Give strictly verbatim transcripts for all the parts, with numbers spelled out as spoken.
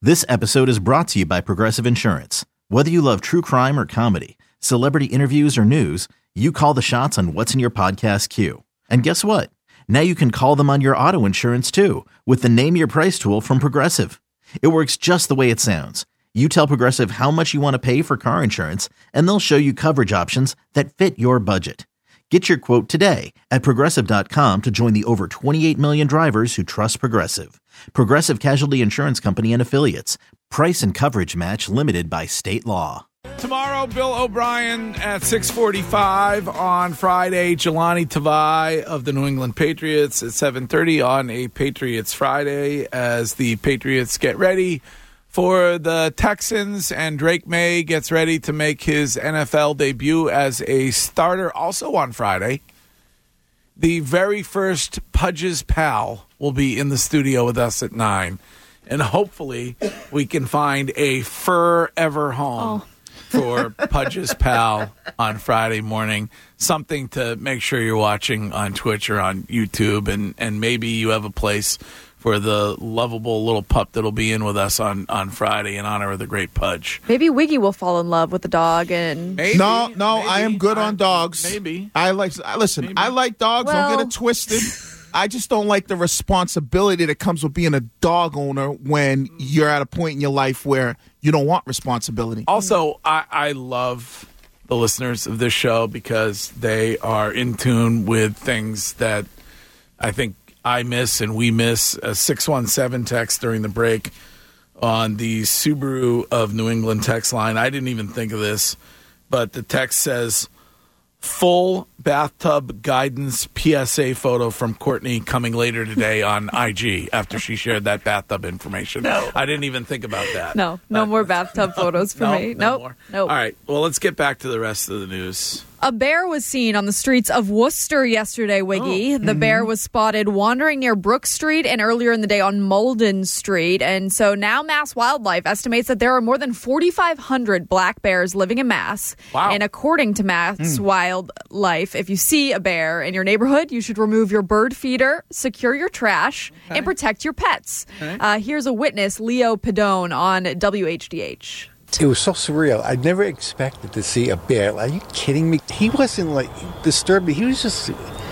This episode is brought to you by Progressive Insurance. Whether you love true crime or comedy, celebrity interviews or news, you call the shots on what's in your podcast queue. And guess what? Now you can call them on your auto insurance too with the Name Your Price tool from Progressive. It works just the way it sounds. You tell Progressive how much you want to pay for car insurance, and they'll show you coverage options that fit your budget. Get your quote today at Progressive dot com to join the over twenty-eight million drivers who trust Progressive. Progressive Casualty Insurance Company and Affiliates. Price and coverage match limited by state law. Tomorrow, Bill O'Brien at six forty-five. On Friday, Jelani Tavai of the New England Patriots at seven thirty on a Patriots Friday as the Patriots get ready for the Texans, and Drake May gets ready to make his N F L debut as a starter. Also on Friday, the very first Pudge's Pal will be in the studio with us at nine, and hopefully we can find a forever home oh. for Pudge's Pal on Friday morning. Something to make sure you're watching on Twitch or on YouTube, and, and maybe you have a place for the lovable little pup that'll be in with us on, on Friday in honor of the great Pudge. Maybe Wiggy will fall in love with the dog. and maybe, No, no, maybe. I am good on dogs. Maybe. I like, listen, maybe. I like dogs. Well, don't get it twisted. I just don't like the responsibility that comes with being a dog owner when you're at a point in your life where you don't want responsibility. Also, I, I love the listeners of this show because they are in tune with things that I think I miss and we miss. A six one seven text during the break on the Subaru of New England text line. I didn't even think of this, but the text says, full bathtub guidance P S A photo from Courtney coming later today on I G after she shared that bathtub information. No. I didn't even think about that. No, no uh, more bathtub photos for no, me. No Nope. more. Nope. All right, well, let's get back to the rest of the news. A bear was seen on the streets of Worcester yesterday, Wiggy. Oh. The Mm-hmm. bear was spotted wandering near Brook Street and earlier in the day on Malden Street. And so now Mass Wildlife estimates that there are more than forty-five hundred black bears living in Mass. Wow. And according to Mass Mm. Wildlife, if you see a bear in your neighborhood, you should remove your bird feeder, secure your trash, Okay. and protect your pets. Okay. Uh, here's a witness, Leo Padone, on W H D H. It was so surreal. I never expected to see a bear. Are you kidding me? He wasn't like disturbed. He was just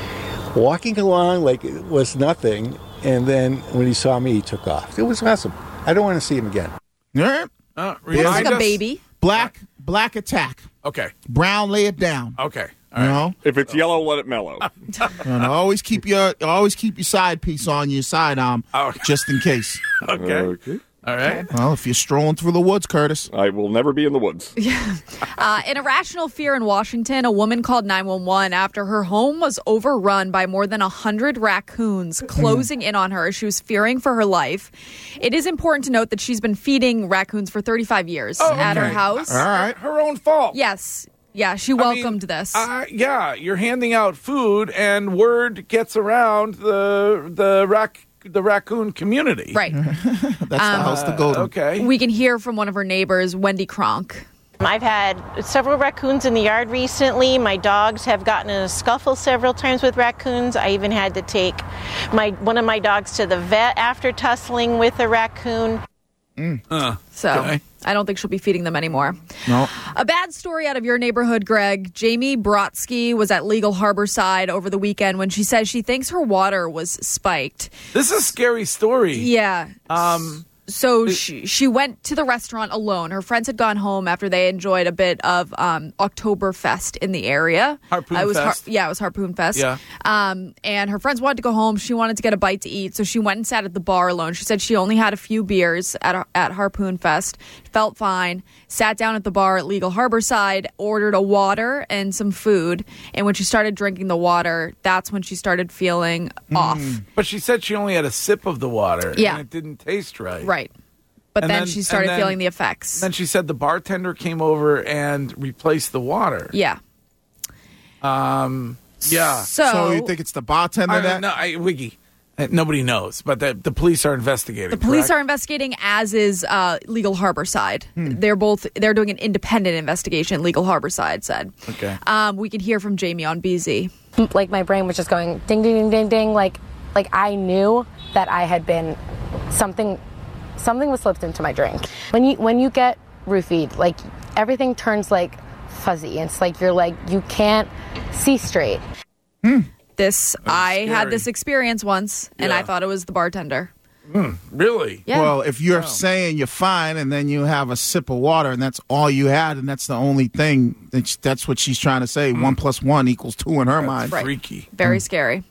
walking along like it was nothing. And then when he saw me, he took off. It was awesome. I don't want to see him again. All right. Uh, Looks remind like a us- baby. Black, black attack. Okay, Brown, lay it down. okay. All You right. know, If it's yellow, let it mellow. and always keep your always keep your side piece on your sidearm, Oh. just in case. Okay. Okay. All right. Well, if you're strolling through the woods, Curtis. I will never be in the woods. Uh, in irrational fear in Washington, a woman called nine one one after her home was overrun by more than one hundred raccoons closing in on her as she was fearing for her life. It is important to note that she's been feeding raccoons for thirty-five years Oh, at her okay. house. All right. Her own fault. Yes. Yeah, she I mean, welcomed this. Uh, yeah, you're handing out food, and word gets around the the rac the raccoon community. right. That's the house to go to. Okay. We can hear from one of her neighbors, Wendy Kronk. I've had several raccoons in the yard recently. My dogs have gotten in a scuffle several times with raccoons. I even had to take my one of my dogs to the vet after tussling with a raccoon. Uh, So okay. I don't think she'll be feeding them anymore. No. A bad story out of your neighborhood, Greg. Jamie Brodsky was at Legal Harbor Side over the weekend when she says she thinks her water was spiked. This is a scary story. Yeah. Um. So she, she went to the restaurant alone. Her friends had gone home after they enjoyed a bit of um, Oktoberfest in the area. Harpoon Uh, it was Fest. yeah, it was Harpoon Fest. Yeah. Um, and her friends wanted to go home. She wanted to get a bite to eat, so she went and sat at the bar alone. She said she only had a few beers at at Harpoon Fest, felt fine, sat down at the bar at Legal Harborside, ordered a water and some food. And when she started drinking the water, that's when she started feeling off. But she said she only had a sip of the water. Yeah. And it didn't taste right. Right. But And then, then- she started and then- feeling the effects. Then she said the bartender came over and replaced the water. yeah. Um. Yeah. So, So you think it's the bartender I, that? no, I, Wiggy. Uh, Nobody knows, but the, the police are investigating. the police correct? are investigating, as is uh, Legal Harborside. They're both they're doing an independent investigation. Legal Harborside said. Okay. Um, we can hear from Jamie on B Z. Like my brain was just going ding, ding, ding, ding, ding. Like, like I knew that I had been something, something was slipped into my drink. When you when you get roofied, like everything turns like fuzzy. It's like you're like you can't see straight. Hmm. This I scary. had this experience once, and Yeah. I thought it was the bartender. Mm, really? Yeah. Well, if you're Wow. saying you're fine and then you have a sip of water and that's all you had and that's the only thing, that's, that's what she's trying to say. One plus one equals two in her mind. Right. Freaky. Very scary.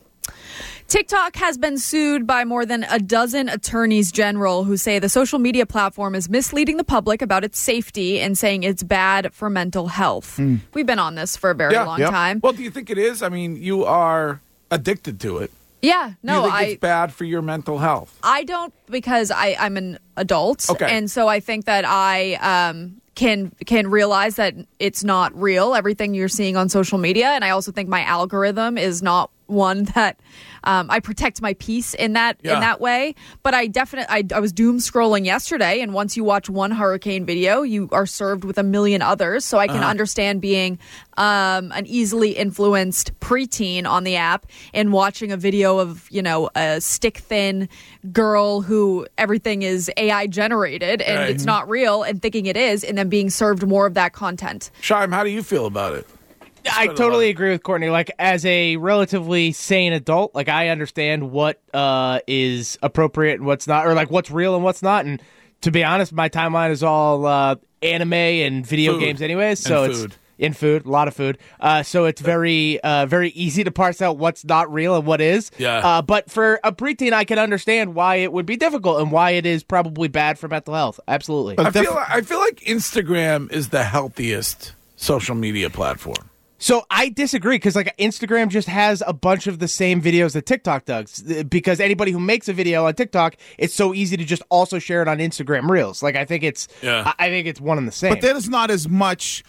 TikTok has been sued by more than a dozen attorneys general who say the social media platform is misleading the public about its safety and saying it's bad for mental health. We've been on this for a very Yeah. long Yep. time. Well, do you think it is? I mean, you are addicted to it. Yeah, Do no, you think I it's bad for your mental health? I don't because I, I'm an adult, Okay. and so I think that I um, can can realize that it's not real. Everything you're seeing on social media, and I also think my algorithm is not one that um, I protect my peace in that Yeah. in that way. But I definitely I, I was doom scrolling yesterday, and once you watch one hurricane video, you are served with a million others. So I can Uh-huh. understand being um, an easily influenced preteen on the app and watching a video of you know a stick thin girl who everything is A I generated and Right. it's not real, and thinking it is, and then being served more of that content. Shaim, how do you feel about it? I totally agree with Courtney. Like, as a relatively sane adult, like, I understand what uh, is appropriate and what's not, or like what's real and what's not. And to be honest, my timeline is all uh, anime and video Food. games, anyways. So And it's food. in food, a lot of food. Uh, so it's very, uh, very easy to parse out what's not real and what is. Yeah. Uh, but for a preteen, I can understand why it would be difficult and why it is probably bad for mental health. Absolutely. I feel I feel like Instagram is the healthiest social media platform. So I disagree because like Instagram just has a bunch of the same videos that TikTok does. Because anybody who makes a video on TikTok, it's so easy to just also share it on Instagram Reels. Like I think it's, Yeah. I I think it's one and the same. But there's not as much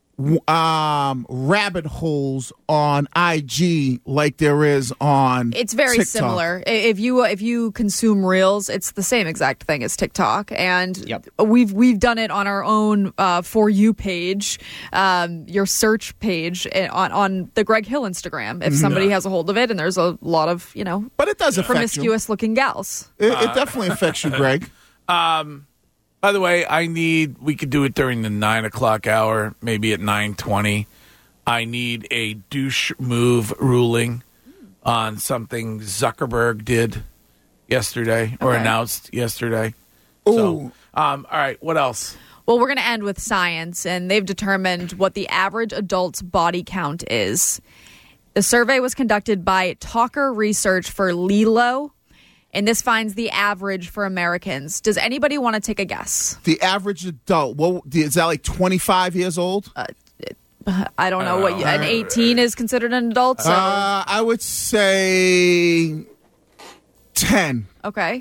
um, rabbit holes on I G like there is on It's very TikTok. similar. I- If you if you consume Reels, it's the same exact thing as TikTok, and Yep. we've we've done it on our own uh, For You page, um, your search page eh, on on the Greg Hill Instagram. If somebody has a hold of it, and there's a lot of you know But it does affect you. promiscuous looking gals. It, it definitely affects you, Greg. By the way, I need, we could do it during the nine o'clock hour, maybe at nine twenty. I need a douche move ruling on something Zuckerberg did yesterday or Okay. announced yesterday. Ooh. So, um, all right, what else? Well, we're going to end with science, and they've determined what the average adult's body count is. The survey was conducted by Talker Research for Lilo, and this finds the average for Americans. Does anybody want to take a guess? The average adult, well, is that like twenty-five years old? Uh, I don't know what you, an eighteen is considered an adult. So I would say ten. okay,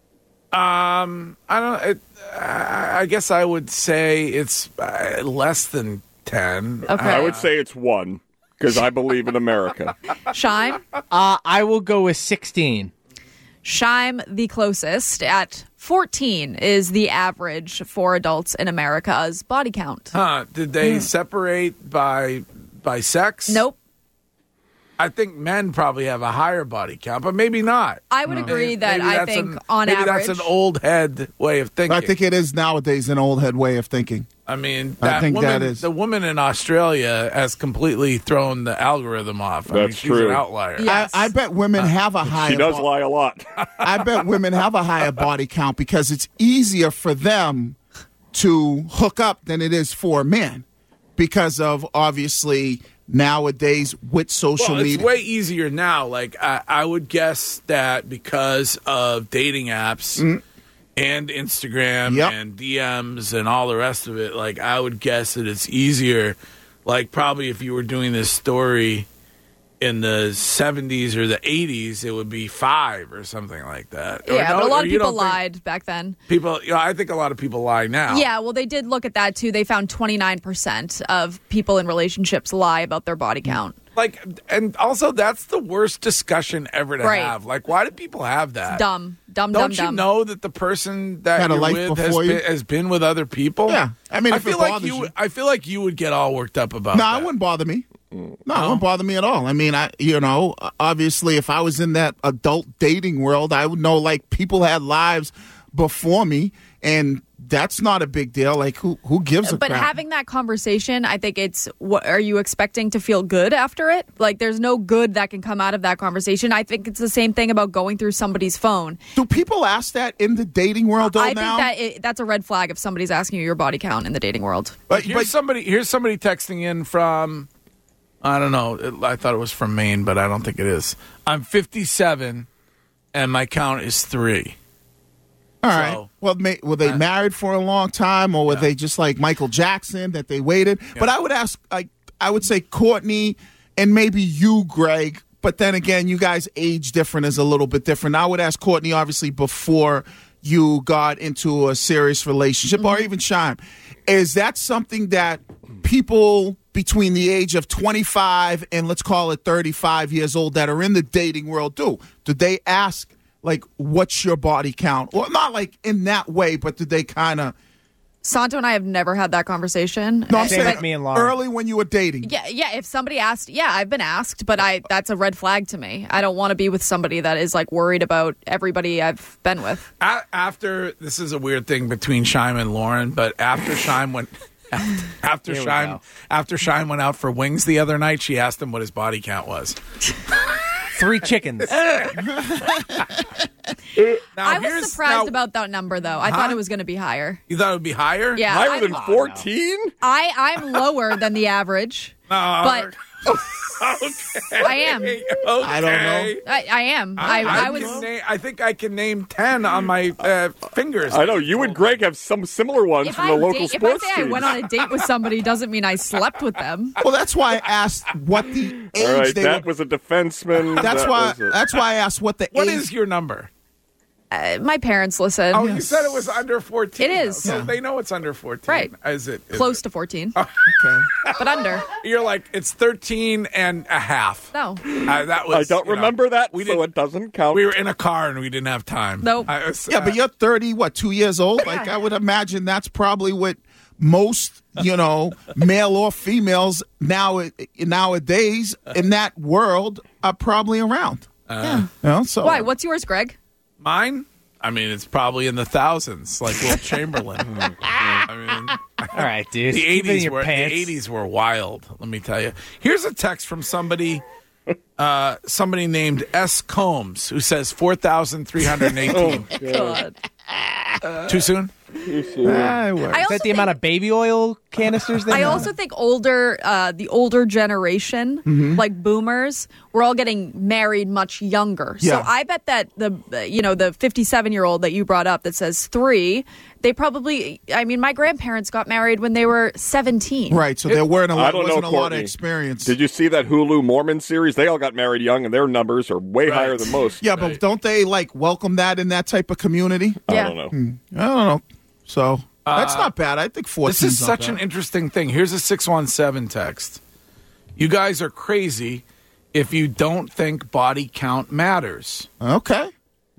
Um, I don't. It, I I guess I would say it's uh, less than ten. okay. I would say it's one because I believe in America. Shime, uh, I will go with sixteen. Shime, the closest at fourteen is the average for adults in America's body count. Huh? Did they separate by by sex? Nope. I think men probably have a higher body count, but maybe not. I would agree that Maybe I that's think an- on maybe average, that's an old head way of thinking. I think it is nowadays an old head way of thinking. I mean, I that think woman, that is- the woman in Australia has completely thrown the algorithm off. I mean, That's she's true. an outlier. Yes. I, I bet women have a higher. She does bo- lie a lot. I bet women have a higher body count because it's easier for them to hook up than it is for men because of obviously nowadays with social Well, it's media. way easier now. Like I, I would guess that because of dating apps and Instagram Yep. and D Ms and all the rest of it, like I would guess that it's easier. Like probably if you were doing this story in the seventies or the eighties, it would be five or something like that. Or yeah, no, but a lot or of you people don't think- lied back then. People, you know, I think a lot of people lie now. Yeah, well, they did look at that too. They found twenty-nine percent of people in relationships lie about their body count. Like, and also that's the worst discussion ever to Right. have. Like, why do people have that? Dumb, dumb, Don't dumb, you dumb. know that the person that Had a you're life with has before you? been, has been with other people? Yeah. I mean, I if it feel like bothers you. you. would- I feel like you would get all worked up about. No, that. it wouldn't bother me. No, it wouldn't bother me at all. I mean, I you know, obviously, if I was in that adult dating world, I would know like people had lives before me, and that's not a big deal. Like, who who gives a But crap? having that conversation, I think it's, what are you expecting to feel good after it? Like, there's no good that can come out of that conversation. I think it's the same thing about going through somebody's phone. Do people ask that in the dating world, though, I now? think that it, that's a red flag if somebody's asking you your body count in the dating world. But, Here's but somebody. Here's somebody texting in from. I don't know. It, I thought it was from Maine, but I don't think it is. I'm fifty-seven, and my count is three. all right. So, Well, may, were they uh, married for a long time, or were yeah. they just like Michael Jackson that they waited? But I would ask, like, I would say Courtney and maybe you, Greg. But then again, you guys' age different is a little bit different. I would ask Courtney, obviously, before you got into a serious relationship, or even Shime. Is that something that people between the age of twenty-five and let's call it thirty-five years old that are in the dating world do? Do they ask, like, what's your body count? Or not like in that way, but do they kind of... Santo and I have never had that conversation. No, I'm Same saying with me and Lauren. early when you were dating. Yeah, yeah. If somebody asked, yeah, I've been asked, but I that's a red flag to me. I don't want to be with somebody that is like worried about everybody I've been with. a- after this is a weird thing between Shime and Lauren, but after Shime went. After, after Here we Shime, go. after Shime went out for wings the other night, she asked him what his body count was. Three chickens. Now, I was here's- surprised now- about that number, though. I Huh? thought it was going to be higher. You thought it would be higher? Yeah, Higher I, than fourteen? I I'm lower than the average, Uh, but okay. I am. Okay. I don't know. I, I am. I, I, I was. can na- I think I can name ten on my uh, fingers. I know you and Greg have some similar ones If from I, the local date, if I sports say I teams. went on a date with somebody, doesn't mean I slept with them. Well, that's why I asked what the age All right, they that were. was a defenseman. That's That why. was a- That's why I asked what the What age. is your number? Uh, my parents listen. Oh, you said it was under fourteen. It is. So Yeah. they know it's under fourteen. Right. Is it? is Close it- to fourteen, Okay. but under. You're like, it's thirteen and a half. No. Uh, that was, I don't you know, remember that, we so didn't- it doesn't count. We were in a car and we didn't have time. Nope. I was, Yeah, uh, but you're thirty. What? Two years old? Like I would imagine that's probably what most, you know, male or females now nowadays in that world are probably around. Yeah. You know, so Why? What's yours, Greg? mine. I mean, it's probably in the thousands, like Will Chamberlain. I mean, All right, dude. the Keep it in eighties your were pants. the eighties were wild. Let me tell you. Here's a text from somebody, uh, somebody named S. Combs, who says four thousand three hundred eighteen. God. Too soon? Ah, well. I Is also that the amount think- of baby oil canisters they I have? also think older, uh, the older generation, Mm-hmm. like boomers, we're all getting married much younger. Yeah. So I bet that the, uh, you know, the fifty-seven year old that you brought up that says three, they probably, I mean, my grandparents got married when they were seventeen. Right. So there weren't a I lot, don't know, wasn't a lot of Courtney. experience. Did you see that Hulu Mormon series? They all got married young, and their numbers are way Right. higher than most. Yeah, but don't they like welcome that in that type of community? I Yeah. don't know. I don't know. So that's not bad. I think fourteen. This is such an interesting thing. Here's a six one seven text. You guys are crazy if you don't think body count matters. okay.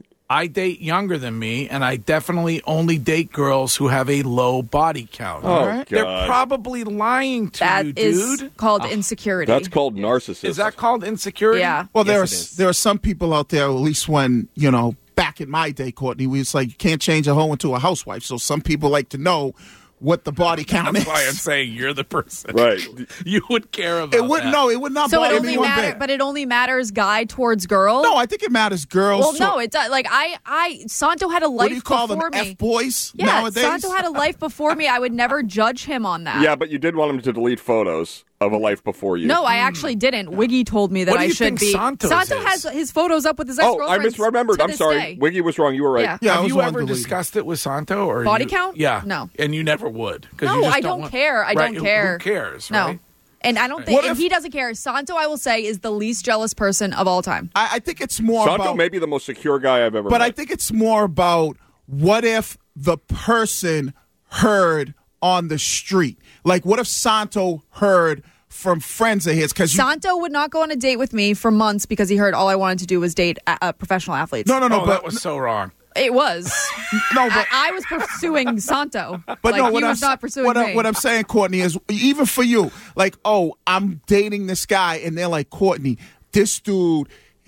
I date younger than me, and I definitely only date girls who have a low body count. Oh, right. They're God. probably lying to That you, is dude. called insecurity. That's called narcissism. Is that called insecurity? Yeah. Well, there Yes, are it is. there are some people out there. At least when you know, back in my day, Courtney, we was like you can't change a hoe into a housewife. So some people like to know what the body count That's is. why I'm saying you're the person. Right. You would care about It wouldn't. that. No, it would not So it bother only me one matter, bit. but it only matters guy towards girl. No, I think it matters. Girls. well, to- no, it does. Like I, I, Santo had a life What do you call them? before me. F boys yeah, nowadays. Santo had a life before me. I would never judge him on that. Yeah, but you did want him to delete photos of a life before you. No, I actually didn't. Wiggy told me that What do I you should think be. Santo's Santo is? has his photos up with his Oh, ex-girlfriend. I misremembered. to I'm this sorry. day. Wiggy was wrong. You were right. Yeah. Yeah, I Have was you one ever deleted. discussed it with Santo? Or Body you- count? Yeah. No. And you never would. 'cause No, you just I don't want- care. I Right, don't who- care. Who cares? No. Right? And I don't think, What and if- he doesn't care. Santo, I will say, is the least jealous person of all time. I, I think it's more Santo about. may be the most secure guy I've ever But met. I think it's more about what if the person heard on the street? Like, what if Santo heard from friends of his? Because Santo would not go on a date with me for months because he heard all I wanted to do was date uh, uh, professional athletes. no, no, no. Oh, but that was so wrong. It was. no, I, but I was pursuing Santo. But like, no, he what was I'm, not pursuing what, me. I, what I'm saying, Courtney, is even for you, like, oh, I'm dating this guy, and they're like, Courtney, this dude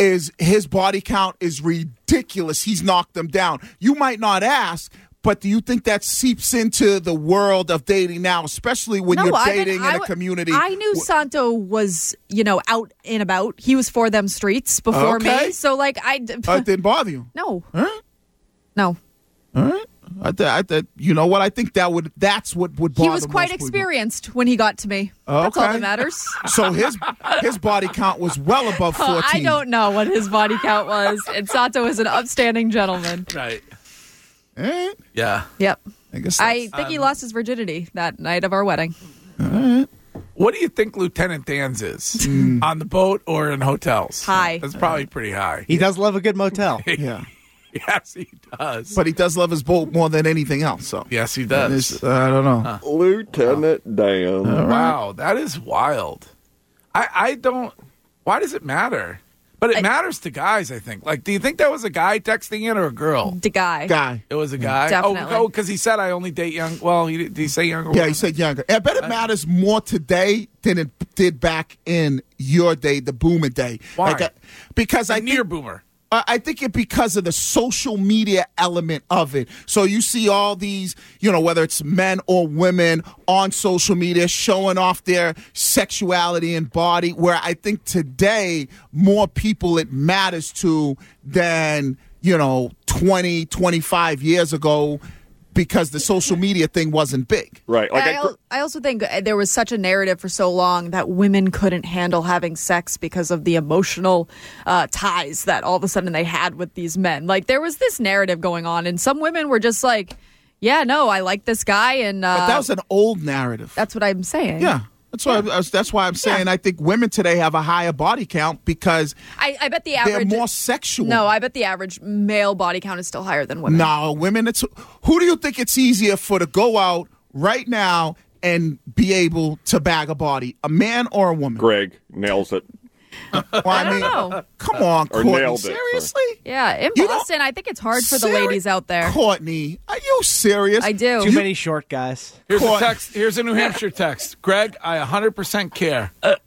is his body count is ridiculous. He's knocked them down. You might not ask, but do you think that seeps into the world of dating now, especially when No, you're I dating didn't- in I a w- community? I knew Santo was, you know, out and about. He was for them streets before Okay. me. So, like, I. d- Uh, it didn't bother you? no. All right. No. All right. I th- I th- you know what? I think that would that's what would bother He was quite most people. experienced when he got to me. That's all Okay. that matters. So his his body count was well above Oh, fourteen. I don't know what his body count was. And Santo is an upstanding gentleman. Right. All right. Yeah. Yep. I guess I that's- think he lost his virginity that night of our wedding. What do you think Lieutenant Dan's is? Hmm. On the boat or in hotels? High. That's probably pretty high. He does love a good motel. yeah. Yes, he does. But he does love his boat more than anything else. So yes, he does. It's- I don't know. Lieutenant Dan. Wow, that is wild. I, I don't. Why does it matter? But it I- matters to guys, I think. Like, do you think that was a guy texting it or a girl? The guy. Guy. It was a guy. Definitely. Oh, because he said I only date young. Well, he did he say younger? Yeah, he said younger. I bet it matters more today than it did back in your day, the boomer day. Why? Like, uh, because I near think, boomer. Uh, I think it because of the social media element of it. So you see all these, you know, whether it's men or women on social media showing off their sexuality and body, where I think today more people it matters to than, you know, twenty, twenty-five years ago, because the social media thing wasn't big. Right. Like I, I, al- I also think uh, there was such a narrative for so long that women couldn't handle having sex because of the emotional uh, ties that all of a sudden they had with these men. Like, there was this narrative going on, and some women were just like, yeah, no, I like this guy. And uh, But that was an old narrative. that's what I'm saying. Yeah. That's why. I, that's why I'm saying I think women today have a higher body count because I, I bet the they're average. more sexual. No, I bet the average male body count is still higher than women. No, women. It's who do you think it's easier for to go out right now and be able to bag a body, a man or a woman? Greg nails it. Well, I, I don't mean, know. come on, Or Courtney. nailed it, sorry. Seriously, Yeah, in You don't- Boston, I think it's hard for the Seri- ladies out there. Courtney, are you serious? I do. Too many short guys. Here's a Court- text. Here's a New Hampshire text. Greg, I one hundred percent care.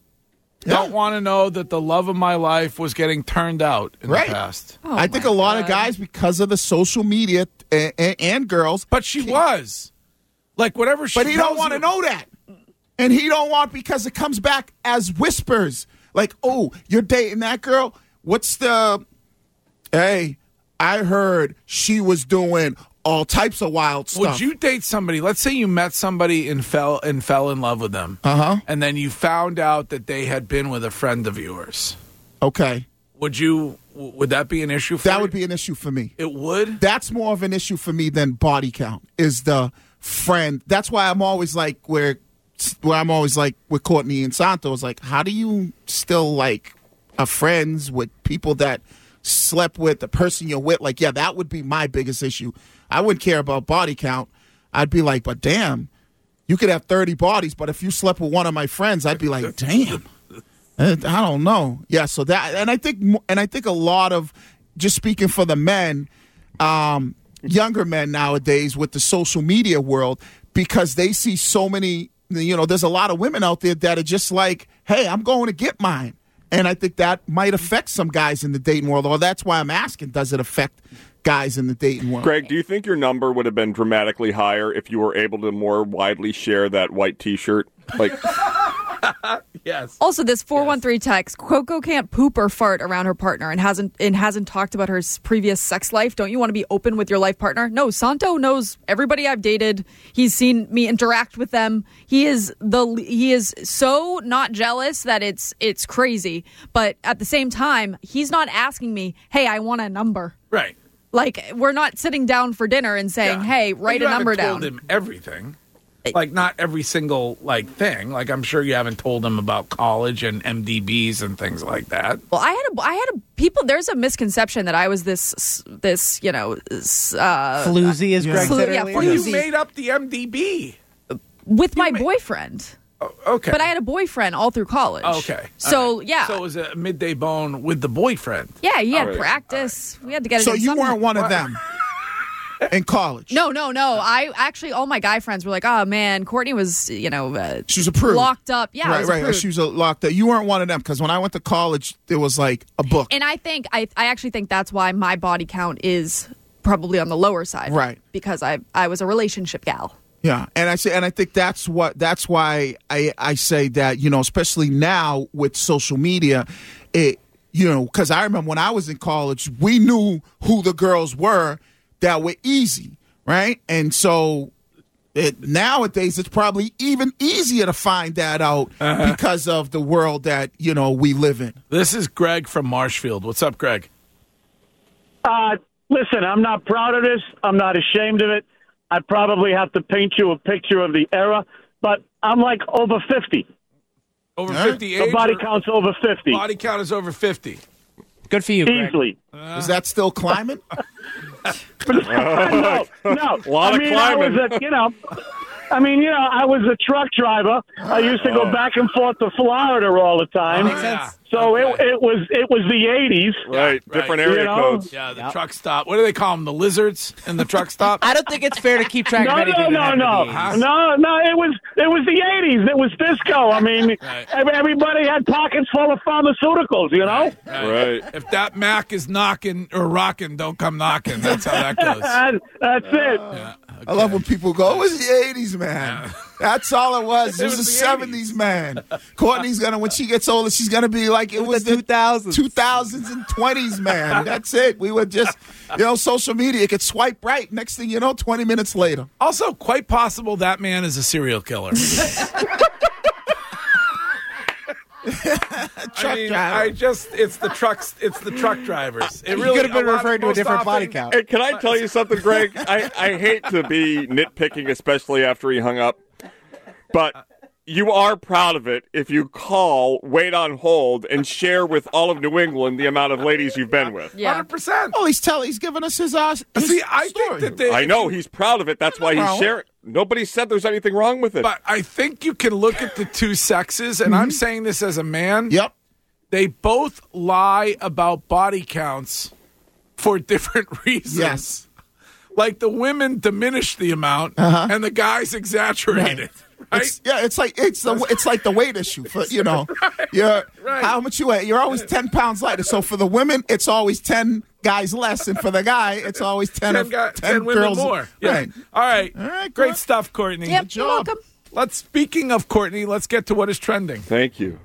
Don't want to know that the love of my life was getting turned out in Right. the past. Oh, I think my a lot of God. guys, because of the social media and, and, and girls, But she was. Like, whatever she but he don't tells want to you- know that, and he don't want because it comes back as whispers. Like, oh, you're dating that girl. What's the? Hey, I heard she was doing all types of wild stuff. Would you date somebody? Let's say you met somebody and fell and fell in love with them, Uh huh. and then you found out that they had been with a friend of yours. Okay, Would you? w- Would that be an issue for that you? would be an issue for me. It would. That's more of an issue for me than body count. Is the friend? That's why I'm always like where, where I'm always like with Courtney and Santos. Like, how do you still like are friends with people that slept with the person you're with? Like, yeah, that would be my biggest issue. I wouldn't care about body count. I'd be like, but damn, you could have thirty bodies, but if you slept with one of my friends, I'd be like, damn. I I don't know. Yeah, so that, and I think, mo- and I think a lot of, just speaking for the men, um, younger men nowadays with the social media world, because they see so many, you know, there's a lot of women out there that are just like, hey, I'm going to get mine. And I think that might affect some guys in the dating world, or that's why I'm asking, does it affect guys in the dating world? Greg, do you think your number would have been dramatically higher if you were able to more widely share that white T-shirt? Like, Yes. Also, this four one three text: Coco can't poop or fart around her partner and hasn't and hasn't talked about her s- previous sex life. Don't you want to be open with your life partner? No, Santo knows everybody I've dated. He's seen me interact with them. He is the he is so not jealous that it's it's crazy. But at the same time, he's not asking me, "Hey, I want a number." Right. Like, we're not sitting down for dinner and saying, Yeah. "Hey, But write you a number haven't down." told him everything. Like, not every single like thing. Like, I'm sure you haven't told him about college and M D Bs and things like that. Well, I had a, I had a people. There's a misconception that I was this, this, you know, s- uh, Floozy, as Greg Flu- said yeah, earlier. Well, you Floozy. made up the M D B. with my ma- boyfriend. Oh, okay. But I had a boyfriend all through college. Oh, okay. So All right. yeah, So it was a midday bone with the boyfriend. yeah, he had All right. practice. We had to get it. So in you somehow. weren't one of them. in college? No, no, no. I actually, all my guy friends were like, "Oh man, Courtney was, you know, uh, She was a prude. locked up." Yeah, right, was a right. prude. She was a locked up. You weren't one of them because when I went to college, it was like a book. And I think I, I actually think that's why my body count is probably on the lower side, Right. Because I, I was a relationship gal. Yeah, and I say, and I think that's what that's why I I say that, you know, especially now with social media, it you know, because I remember when I was in college, we knew who the girls were that were easy, right? And so it, nowadays it's probably even easier to find that out uh-huh. because of the world that, you know, we live in. This is Greg from Marshfield. What's up, Greg? Uh, listen, I'm not proud of this. I'm not ashamed of it. I'd probably have to paint you a picture of the era, but I'm like over fifty. Over Huh? fifty age? The body count's over fifty. Body count is over fifty. Good for you, Greg. Easily. Uh, is that still climbing? no, no. A lot I of mean, climbing. I was a, you know, I mean, you know, I was a truck driver. I used to go back and forth to Florida all the time. Oh, yeah. So Okay. it, it was it was the eighties. Right, Yeah, different right. area You know? codes. Yeah, the Yep. truck stop. What do they call them? The lizards in the truck stop? I don't think it's fair to keep track No, of anything. no, that no, happened no, in the eighties. no, no. It was it was the eighties. It was disco. I mean, Right. ev- everybody had pockets full of pharmaceuticals. You know. Right. If that Mac is knocking or rocking, don't come knocking. That's how that goes. And that's it. Yeah, okay. I love when people go, it was the eighties, man. That's all it was. It, It was, was the the seventies, man. Courtney's going to, when she gets older, she's going to be like, it was the the two thousands. two thousands and twenties, man. That's it. We were just, you know, social media. It could swipe right. Next thing you know, twenty minutes later. Also, quite possible that man is a serial killer. I mean, driver. I just, it's the trucks, it's the truck drivers. It You really could have been a lot- referred to a most different body often- count. Hey, can I tell you something, Greg? I, I hate to be nitpicking, especially after he hung up, but you are proud of it if you call, wait on hold, and share with all of New England the amount of ladies you've been with. Yeah. one hundred percent. Oh, he's telling, he's giving us his, uh, his See, I story. think that they, I know, he's proud of it. That's why Well, he's sharing. Nobody said there's anything wrong with it. but I think you can look at the two sexes, and I'm saying this as a man. Yep. They both lie about body counts for different reasons. Yes. Like the women diminish the amount, Uh-huh. and the guys exaggerate it. Right? It's, yeah, it's like it's the it's like the weight issue for you know, you're right. how much you weigh. You're always ten pounds lighter. So for the women, it's always ten guys less, and for the guy, it's always ten, ten, of, guy, ten, ten women girls more. Yeah. Right. All right. All right, Great good. stuff, Courtney. Yep, Good you're job. welcome. Let's. Speaking of Courtney, let's get to what is trending. Thank you.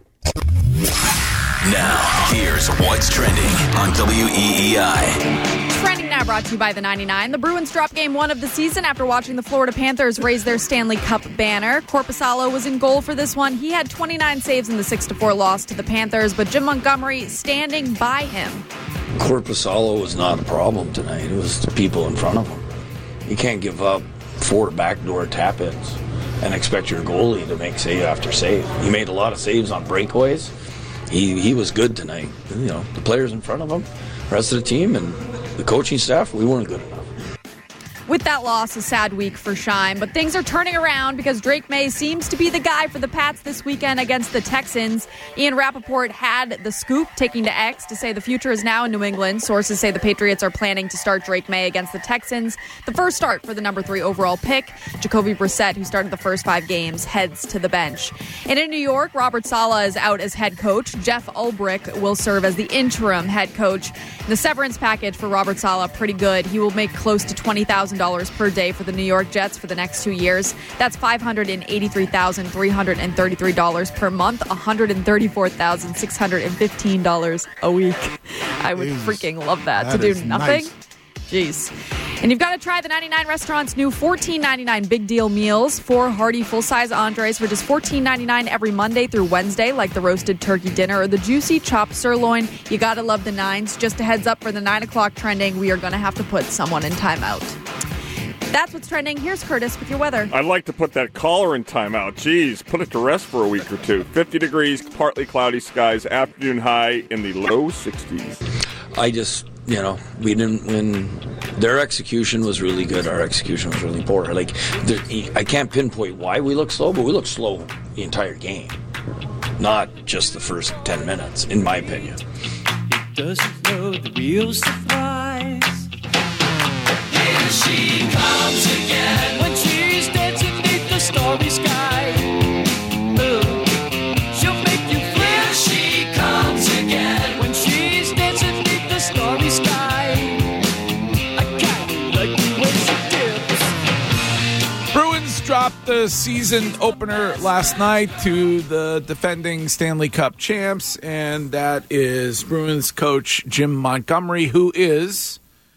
Now, here's what's trending on W E E I. Trending now brought to you by the ninety-nine. The Bruins dropped game one of the season after watching the Florida Panthers raise their Stanley Cup banner. Korpisalo was in goal for this one. He had twenty-nine saves in the six to four loss to the Panthers, but Jim Montgomery standing by him. Korpisalo was not a problem tonight. It was the people in front of him. You can't give up four backdoor tap-ins and expect your goalie to make save after save. He made a lot of saves on breakaways. He he was good tonight. You know, the players in front of him, the rest of the team, and the coaching staff, we weren't good enough. With that loss, a sad week for Shime, but things are turning around because Drake May seems to be the guy for the Pats this weekend against the Texans. Ian Rappaport had the scoop, taking to X to say the future is now in New England. Sources say the Patriots are planning to start Drake May against the Texans. The first start for the number three overall pick. Jacoby Brissett, who started the first five games, heads to the bench. And in New York, Robert Saleh is out as head coach. Jeff Ulbrich will serve as the interim head coach. The severance package for Robert Saleh, pretty good. He will make close to twenty thousand dollars per day for the New York Jets for the next two years. That's five hundred eighty-three thousand three hundred thirty-three dollars per month, one hundred thirty-four thousand six hundred fifteen dollars a week. I would Jeez. freaking love that, That to do is nothing. nice. Jeez. And you've got to try the ninety-nine restaurant's new fourteen ninety-nine big deal meals. Four hearty full-size entrees for just fourteen ninety-nine every Monday through Wednesday, like the roasted turkey dinner or the juicy chopped sirloin. You got to love the nines. Just a heads up for the nine o'clock trending, we are going to have to put someone in timeout. That's what's trending. Here's Curtis with your weather. I'd like to put that caller in timeout. Jeez, put it to rest for a week or two. fifty degrees, partly cloudy skies, afternoon high in the low sixties. I just, you know, we didn't win. Their execution was really good. Our execution was really poor. Like, there, I can't pinpoint why we look slow, but we look slow the entire game, not just the first ten minutes, in my opinion. It doesn't know the real surprise. she comes again. When she's dancing beneath the starry sky. Ooh. She'll make you feel. Here she comes again. When she's dancing beneath the starry sky. I kinda like the way she dips. Bruins dropped the season opener last night to the defending Stanley Cup champs, and that is Bruins coach Jim Montgomery, who is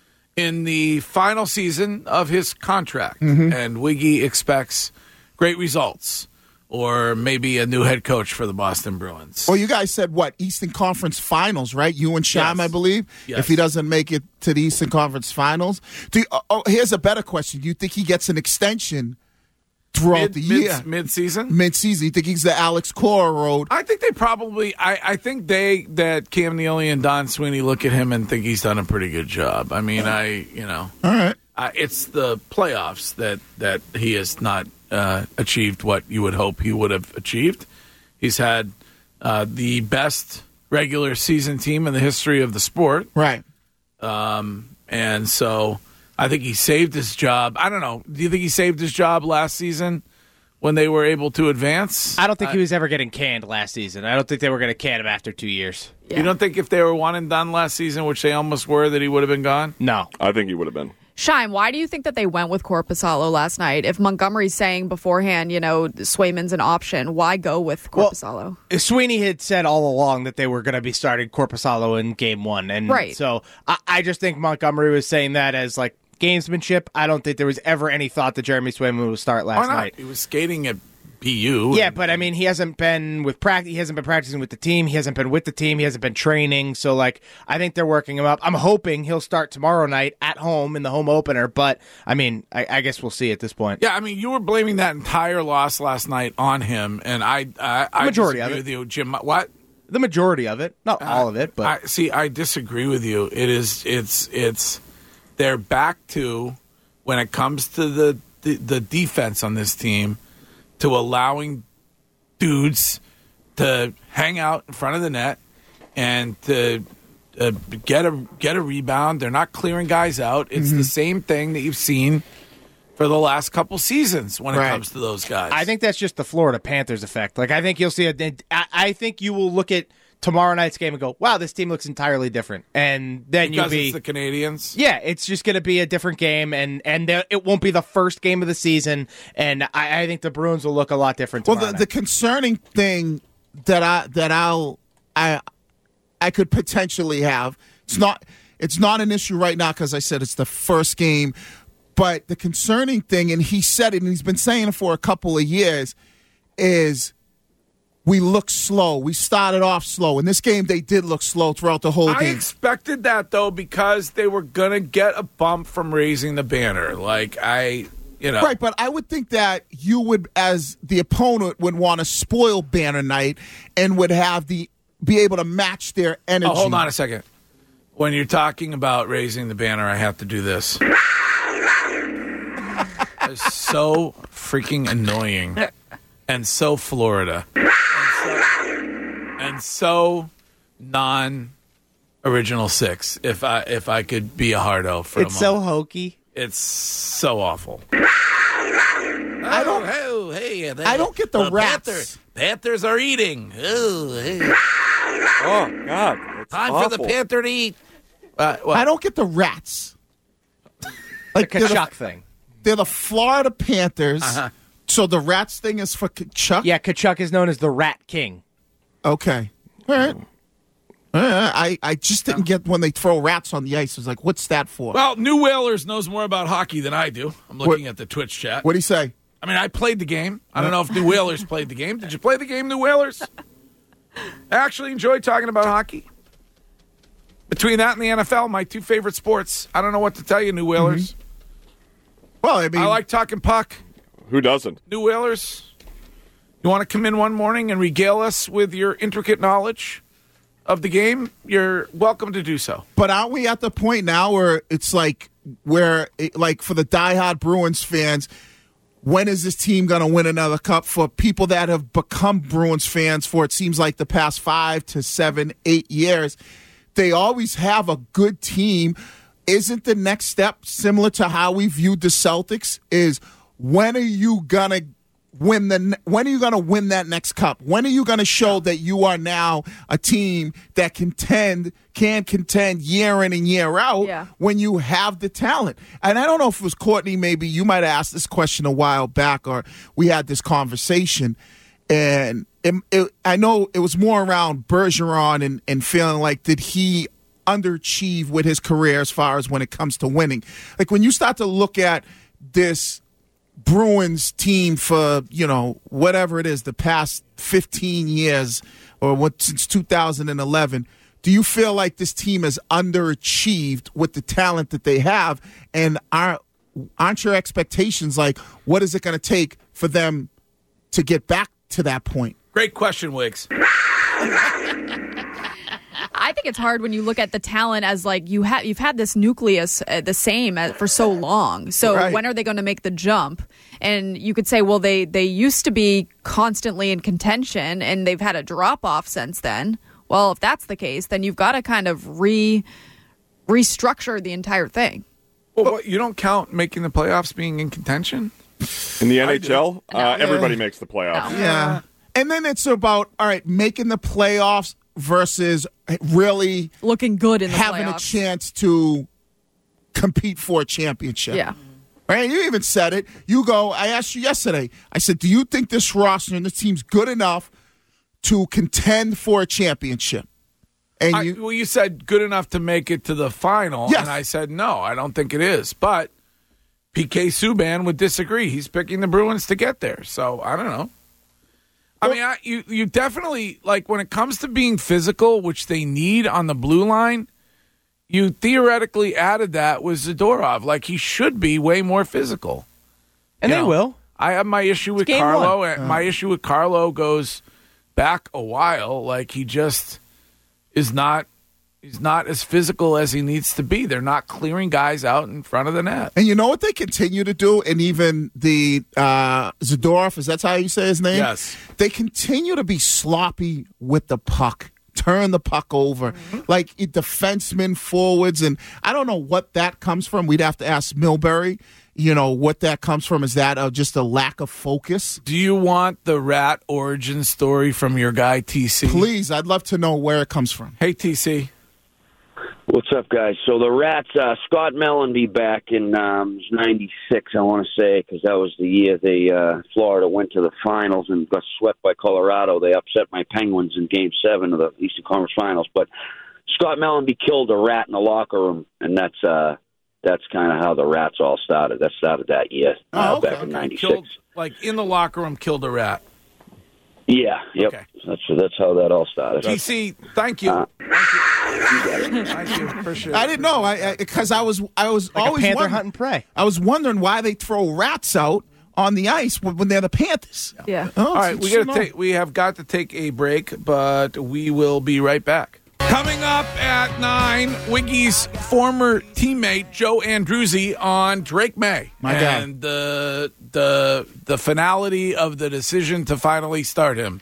in the final season of his contract. Mhm. And Wiggy expects great results, or maybe a new head coach for the Boston Bruins. Well, you guys said, what, Eastern Conference Finals, right? You and Sham, Yes. I believe, Yes. if he doesn't make it to the Eastern Conference Finals. Do you, oh, here's a better question. Do you think he gets an extension throughout Mid- the mid- year? mid-season? Mid-season. You think he's the Alex Cora road? I think they probably. I, I think they that Cam Neely and Don Sweeney look at him and think he's done a pretty good job. I mean, I you know, all right. Uh, it's the playoffs that that he has not uh, achieved what you would hope he would have achieved. He's had uh, the best regular season team in the history of the sport, right? Um, and so I think he saved his job. I don't know. Do you think he saved his job last season when they were able to advance? I don't think he was ever getting canned last season. I don't think they were going to can him after two years. You don't think if they were one and done last season, which they almost were, that he would have been gone? No. I think he would have been. Shime, why do you think that they went with Korpisalo last night? If Montgomery's saying beforehand, you know, Swayman's an option, why go with Korpisalo? Well, Sweeney had said all along that they were going to be starting Korpisalo in game one. And Right. so I, I just think Montgomery was saying that as like gamesmanship. I don't think there was ever any thought that Jeremy Swayman would start last Why not? night. He was skating at B U. Yeah, but I mean, he hasn't been with practice. He hasn't been practicing with the team. He hasn't been with the team. He hasn't been training. So, like, I think they're working him up. I'm hoping he'll start tomorrow night at home in the home opener. But I mean, I, I guess we'll see at this point. Yeah, I mean, you were blaming that entire loss last night on him, and I, I, I majority disagree of it. with you, Jim. What? The majority of it, not all of it, but I, see, I disagree with you. It is, it's, it's. They're back to when it comes to the the, the defense on this team, to allowing dudes to hang out in front of the net and to uh, get a get a rebound. They're not clearing guys out. It's Mm-hmm. the same thing that you've seen for the last couple seasons when Right. it comes to those guys. I think that's just the Florida Panthers effect. Like, I think you'll see a. I, I think you will look at tomorrow night's game and go, "Wow, this team looks entirely different." And then because you'll be it's the Canadians. Yeah, it's just going to be a different game, and and there, it won't be the first game of the season. And I, I think the Bruins will look a lot different. Well, Tomorrow the, night. the concerning thing that I that I'll I I could potentially have, it's not it's not an issue right now because I said it's the first game, but the concerning thing, and he said it, and he's been saying it for a couple of years, is we look slow. We started off slow. In this game, they did look slow throughout the whole I game. expected that though because they were gonna get a bump from raising the banner. Like I, you know, Right, but I would think that you would, as the opponent, would want to spoil Banner Night and would have the be able to match their energy. Oh, hold on a second. When you're talking about raising the banner, I have to do this. It's so freaking annoying and so Florida and so, and so non-original six. If I if I could be a hardo for it's a so moment. hokey. It's so awful. I don't. Oh, hey, they, I don't get the, rats. Panthers, Panthers are eating. Oh, hey. Oh, God. It's Time awful. for the Panther to eat. Uh, well, I don't get the rats. Like The they're the, Kachuk thing. they're the Florida Panthers. Uh-huh. So the rats thing is for Kachuk? Yeah, Kachuk is known as the Rat King. Okay. All right. Uh, I, I just didn't get when they throw rats on the ice. I was like, what's that for? Well, New Whalers knows more about hockey than I do. I'm looking at the Twitch chat. What do you say? I mean, I played the game. I don't know if New Whalers played the game. Did you play the game, New Whalers? I actually enjoy talking about hockey. Between that and the N F L, my two favorite sports. I don't know what to tell you, New Whalers. Well, I mean, I like talking puck. Who doesn't? New Whalers, you want to come in one morning and regale us with your intricate knowledge of the game? You're welcome to do so. But aren't we at the point now where it's like, where, it, like, for the diehard Bruins fans, when is this team going to win another cup? For people that have become Bruins fans for, it seems like, the past five to seven, eight years, they always have a good team. isn't the next step similar to how we viewed the Celtics? Is when are you gonna win the? When are you gonna win that next cup? When are you gonna show that you are now a team that contend, can contend year in and year out? Yeah. When you have the talent. And I don't know if it was Courtney. Maybe you might have asked this question a while back, or we had this conversation, and it, it, I know it was more around Bergeron and, and feeling like did he underachieve with his career as far as when it comes to winning. Like when you start to look at this Bruins team for, you know, whatever it is, the past fifteen years or what since two thousand eleven, do you feel like this team has underachieved with the talent that they have? And are, aren't your expectations like, what is it going to take for them to get back to that point? Great question, Wiggs. I think it's hard when you look at the talent as like you have you've had this nucleus uh, the same as, for so long. So Right. when are they going to make the jump? And you could say, well, they they used to be constantly in contention, and they've had a drop off since then. Well, if that's the case, then you've got to kind of re restructure the entire thing. Well, what, you don't count making the playoffs being in contention? In the N H L, No. uh, everybody makes the playoffs. No. Yeah. And then it's about, all right, making the playoffs versus really Looking good in the having playoffs. a chance to compete for a championship. Yeah. Right? You even said it. You go, I asked you yesterday, I said, do you think this roster and this team's good enough to contend for a championship? And I, you, well, you said good enough to make it to the final, Yes. and I said no, I don't think it is. But P K Subban would disagree. He's picking the Bruins to get there, so I don't know. I mean, I, you you definitely, like, when it comes to being physical, which they need on the blue line, you theoretically added that with Zadorov. Like, he should be way more physical. And You they know, will. I have my issue with game Carlo, one. and my issue with Carlo goes back a while. Like, he just is not he's not as physical as he needs to be. They're not clearing guys out in front of the net. and you know what they continue to do? And even the uh, Zadorov, is that how you say his name? Yes. They continue to be sloppy with the puck. Turn the puck over. Mm-hmm. Like defensemen, forwards, and I don't know what that comes from. We'd have to ask Milbury, you know, what that comes from. Is that uh, just a lack of focus? Do you want the rat origin story from your guy T C? Please, I'd love to know where it comes from. Hey, T C. What's up, guys? So the Rats, uh, Scott Mellenby back in um, ninety-six, I want to say, because that was the year they uh, Florida went to the finals and got swept by Colorado. They upset my Penguins in Game seven of the Eastern Conference Finals. But Scott Mellenby killed a rat in the locker room, and that's uh, that's kind of how the Rats all started. That started that year, uh, Oh, okay, back in okay. ninety-six. Killed, like, in the locker room, killed a rat. Yeah, yep. Okay. That's that's how that all started. T C, thank you. Uh, Thank you. Appreciate it. I didn't know. I because I, I was I was Like a always panther wondering, hunting prey. I was wondering why they throw rats out on the ice when, when they're the Panthers. Yeah. Oh, All right, we should got to know. take. We have got to take a break, but we will be right back. Coming up at nine, Wiggy's former teammate Joe Andruzzi on Drake May, My guy. and the the the finality of the decision to finally start him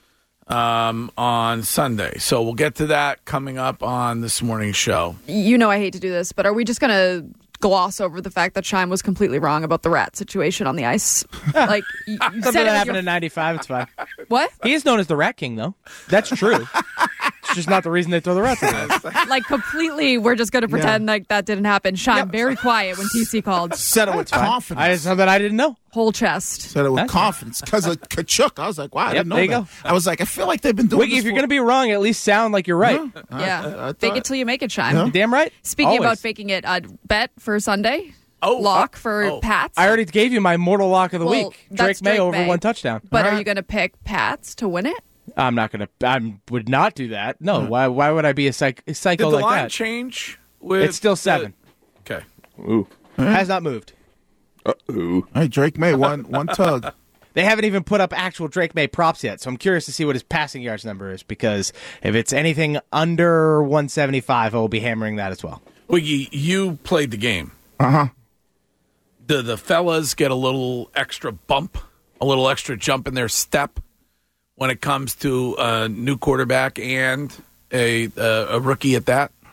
um, on Sunday. So we'll get to that coming up on this morning's show. You know I hate to do this, but are we just going to gloss over the fact that Shime was completely wrong about the rat situation on the ice? Like, you, you Something said that it with happened your, in ninety-five, it's fine. what? He is known as the Rat King, though. That's true. It's just not the reason they throw the rats in there. Like, completely, we're just going to pretend like that didn't happen. Shime, very quiet when T C called. Said it with confidence. I, it's something I didn't know. Whole chest. Said it with That's confidence because of Kachuk. I was like, wow, I Yep, didn't know there you that. go. I was like, I feel like they've been doing Wiggy, this if you're for- going to be wrong, at least sound like you're right. Yeah. I thought- Fake it till you make it, Shime. You damn right. Speaking Always. about faking it, uh, bet for Sunday. Oh, lock uh, for oh. Pats. I already gave you my mortal lock of the Well, week. that's Drake May Drake over May. one touchdown. But All are right. you going to pick Pats to win it? I'm not going to. I would not do that. No. Why Why would I be a, psych, a psycho Did the like line that? change? With It's still the- seven. Okay. Ooh. Has not moved. Uh-oh. Hey, Drake May, one one tug. They haven't even put up actual Drake May props yet, so I'm curious to see what his passing yards number is, because if it's anything under one seventy-five, I will be hammering that as well. Wiggy, you played the game. Uh huh. Do the fellas get a little extra bump, a little extra jump in their step when it comes to a new quarterback and a a, a rookie at that?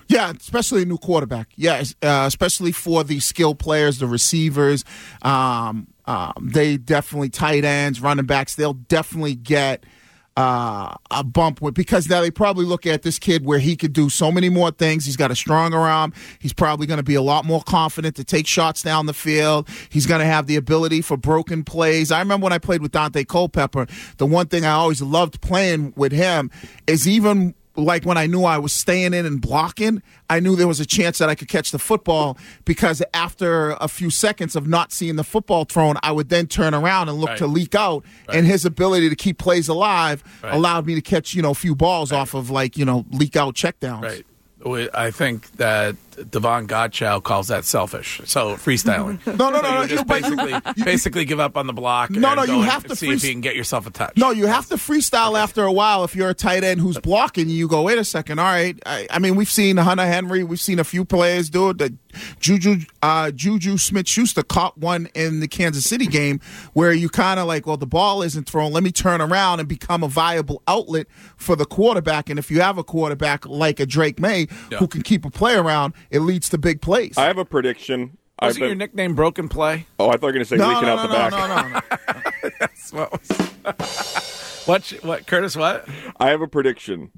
Yeah, especially a new quarterback. Yeah, uh, especially for the skilled players, the receivers. Um, um, they definitely, tight ends, running backs, they'll definitely get uh, a bump with, because now they probably look at this kid where he could do so many more things. He's got a stronger arm. He's probably going to be a lot more confident to take shots down the field. He's going to have the ability for broken plays. I remember when I played with Dante Culpepper, the one thing I always loved playing with him is even like when I knew I was staying in and blocking, I knew there was a chance that I could catch the football, because after a few seconds of not seeing the football thrown, I would then turn around and look Right. to leak out. Right. And his ability to keep plays alive Right. allowed me to catch, you know, a few balls off of, like, you know, leak out checkdowns. Right. We- I think that Devon Godchow calls that selfish. So freestyling. No, no, So no, you no. just you- but you- basically, basically give up on the block. No, and no, go you and have to see if freest- you can get yourself a touch. No, you have to freestyle after a while. If you're a tight end who's blocking, you go, wait a second, all right. I, I mean, we've seen Hunter Henry. We've seen a few players do it. The Juju, uh, Juju Smith-Schuster caught one in the Kansas City game where you kind of like, well, the ball isn't thrown. Let me turn around and become a viable outlet for the quarterback. And if you have a quarterback like a Drake May Yeah. who can keep a play around, it leads to big plays. I have a prediction. I've Wasn't been- your nickname Broken Play? Oh, I thought you were going to say No, leaking no, out no, the no, back. no, no, no. That's what was. what, what, Curtis, what? I have a prediction.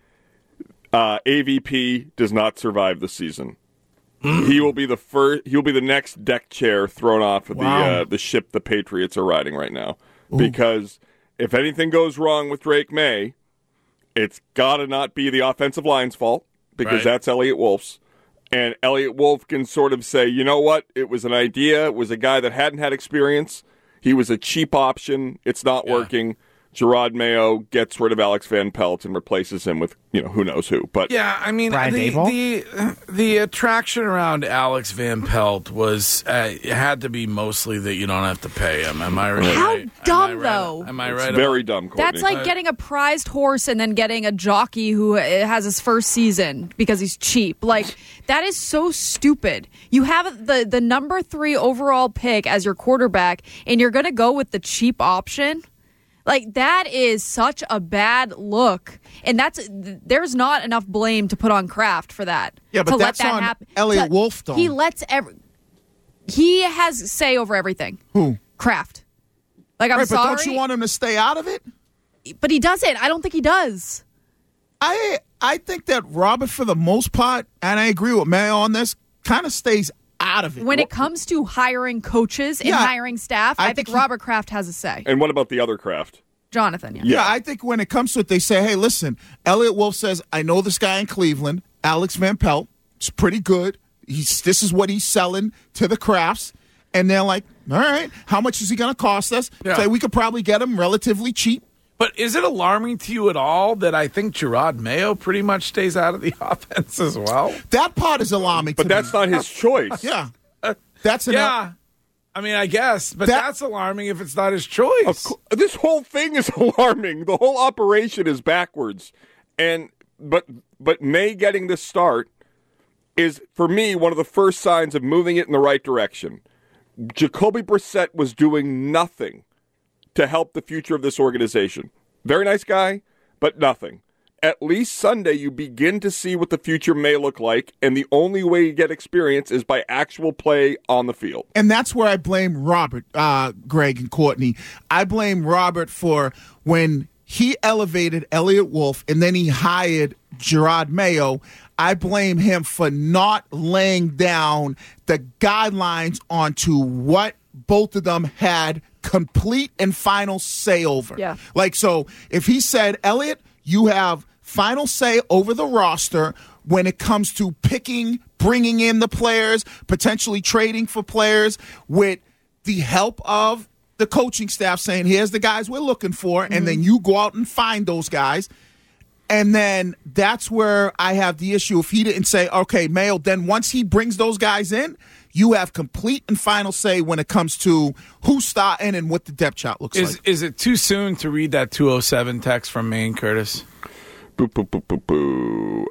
Uh, A V P does not survive the season. He will be the first. He will be the next deck chair thrown off of Wow. the uh, the ship the Patriots are riding right now. Because if anything goes wrong with Drake May, it's got to not be the offensive line's fault, because Right. that's Elliott Wolf's. And Elliott Wolf can sort of say, you know what? It was an idea. It was a guy that hadn't had experience. He was a cheap option. It's not Yeah. working. Gerard Mayo gets rid of Alex Van Pelt and replaces him with, you know, who knows who. But Yeah, I mean, Brian the, Daboll? the the attraction around Alex Van Pelt was uh, it had to be mostly that you don't have to pay him. Am I right? How Am I dumb, right? though. Am I it's right? very about- dumb, Courtney. That's like getting a prized horse and then getting a jockey who uh, has his first season because he's cheap. Like, that is so stupid. You have the, the number three overall pick as your quarterback, and you're going to go with the cheap option? Like, that is such a bad look. And that's there's not enough blame to put on Kraft for that. Yeah, but to that's let that on happen. Elliott To- Wolf, though. He lets every. He has say over everything. Who? Kraft. Like, I'm Right, but sorry. don't you want him to stay out of it? But he doesn't. I don't think he does. I I think that Robert, for the most part, and I agree with Mayo on this, kind of stays out of it. When it comes to hiring coaches and Yeah, hiring staff, I I, think think he- Robert Kraft has a say. And what about the other Kraft? Jonathan, yeah. Yeah, I think when it comes to it, they say, hey, listen, Elliott Wolf says, I know this guy in Cleveland, Alex Van Pelt. It's pretty good. He's This is what he's selling to the Crafts. And they're like, all right, how much is he going to cost us? Yeah. Say we could probably get him relatively cheap. But is it alarming to you at all that I think Gerard Mayo pretty much stays out of the offense as well? That part is alarming But to that's me. not his choice. Yeah. That's an Yeah. I mean, I guess, but That- that's alarming if it's not his choice. Of cou- this whole thing is alarming. The whole operation is backwards. And but but May getting this start is, for me, one of the first signs of moving it in the right direction. Jacoby Brissett was doing nothing to help the future of this organization. Very nice guy, but nothing. At least Sunday, you begin to see what the future may look like, and the only way you get experience is by actual play on the field. And that's where I blame Robert, uh, Greg, and Courtney. I blame Robert for when he elevated Elliott Wolf and then he hired Gerard Mayo. I blame him for not laying down the guidelines onto what both of them had complete and final say over. Yeah. Like, so if he said, Elliott, you have final say over the roster when it comes to picking, bringing in the players, potentially trading for players with the help of the coaching staff saying, here's the guys we're looking for, Mm-hmm. and then you go out and find those guys. And then that's where I have the issue. If he didn't say, okay, Mayo, then once he brings those guys in, you have complete and final say when it comes to who's starting and what the depth chart looks Is like. is it too soon to read that two oh seven text from Maine, Curtis? Boo, boo, boo, boo, boo.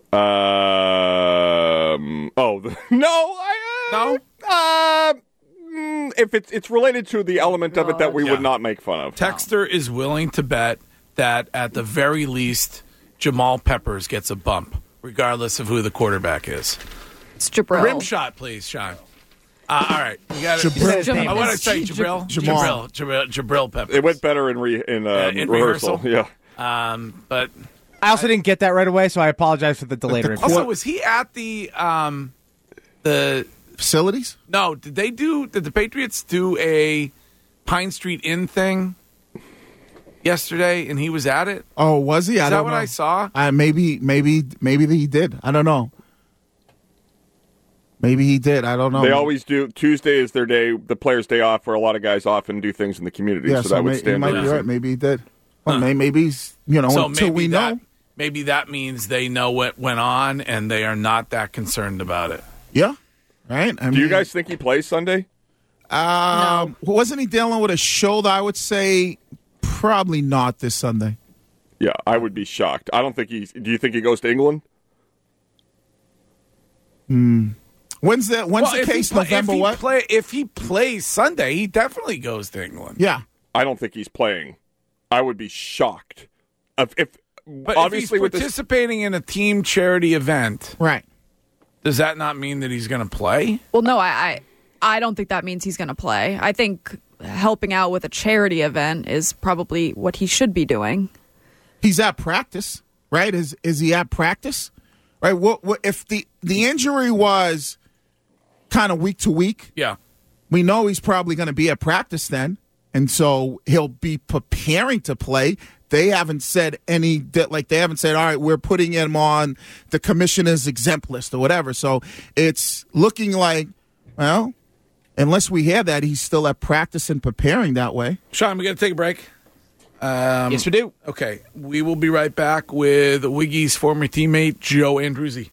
Um, oh, the, no. I, uh, No? Uh, mm, if it's, it's related to the element of it that we Yeah. would not make fun of. Texter is willing to bet that at the very least, Jamal Peppers gets a bump regardless of who the quarterback is. It's Jabril. Rim shot, please, Sean. Uh, all right, we got it. Jabril. I want to say Jabril. Jamal. Jabril. Jabril. Jabril Peppers. It went better in re, in, uh, in rehearsal. rehearsal? Yeah. Um, but I also didn't get that right away, so I apologize for the delayed report. also, was he at the um, the facilities? No, did they do? Did the Patriots do a Pine Street Inn thing yesterday? And he was at it. Oh, was he? Is I that don't what know. I saw? Uh, maybe, maybe, maybe he did. I don't know. Maybe he did. I don't know. They always do. Tuesday is their day, the players' day off, where a lot of guys often do things in the community. Yeah, so, so that would may, stand he might to be reason. right. Maybe he did. Well, may, maybe he's, you know, So until maybe we that, know. Maybe that means they know what went on and they are not that concerned about it. Yeah. Right. I do mean, you guys think he plays Sunday? Um, wasn't he dealing with a shoulder? I would say probably not this Sunday. Yeah, I would be shocked. I don't think he's. Do you think he goes to England? Hmm. When's that? When's Well, the if he case? play- November if he what? Play, if he plays Sunday, he definitely goes to England. Yeah. I don't think he's playing. I would be shocked. If, if But obviously if he's with this, participating in a team charity event, right? Does that not mean that he's going to play? Well, no, I, I I don't think that means he's going to play. I think helping out with a charity event is probably what he should be doing. He's at practice, right? Is is he at practice? Right? What, what if the the injury was kind of week to week? Yeah. We know he's probably going to be at practice then, and so he'll be preparing to play. They haven't said any, like they haven't said, all right, we're putting him on the commissioner's exempt list or whatever. So it's looking like, well, unless we hear that, he's still at practice and preparing that way. Sean, we got to take a break. Um, yes, we do. Okay. We will be right back with Wiggy's former teammate, Joe Andruzzi.